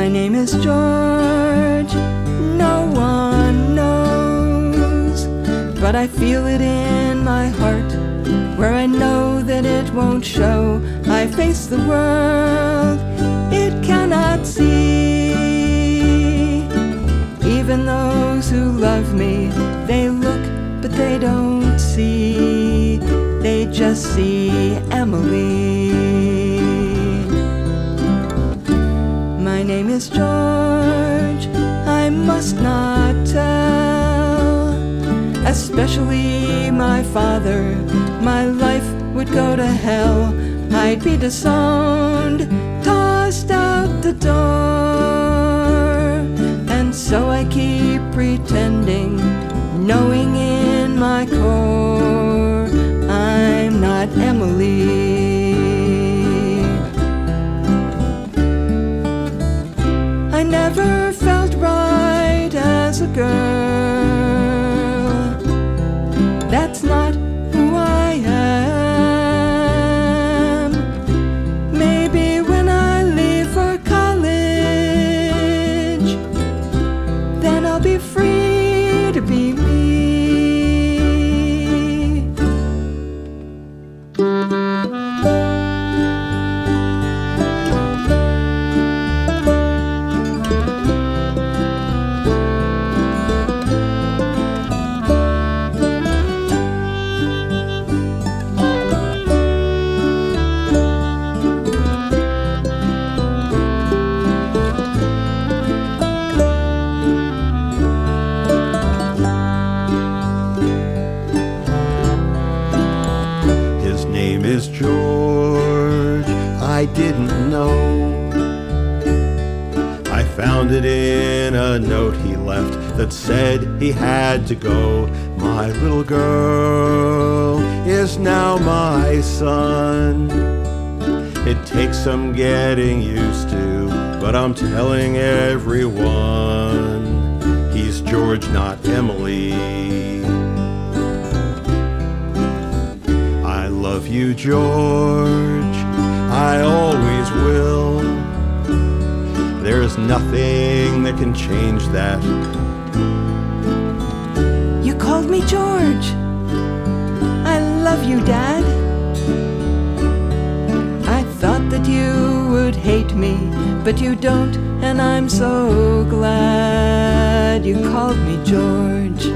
My name is George, no one knows, but I feel it in my heart, where I know that it won't show. I face the world it cannot see. Even those who love me, they look but they don't see. They just see Emily. My name is George, I must not tell, especially my father. My life would go to hell. I'd be disowned, tossed out the door. And so I keep pretending, knowing in my core I'm not Emily. I never felt right as a girl. That's not who I am. Maybe when I leave for college, then I'll be free to be me. His name is George, I didn't know. I found it in a note he left that said he had to go. My little girl is now my son. It takes some getting used to, but I'm telling everyone he's George, not Emily. I love you, George, I always will. There's nothing that can change that. You called me George. I love you, Dad. I thought that you would hate me, but you don't, and I'm so glad you called me George.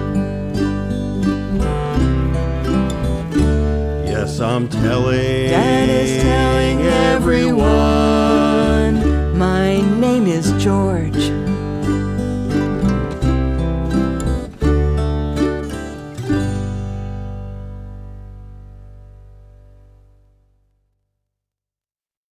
Yes, I'm telling Dad is telling everyone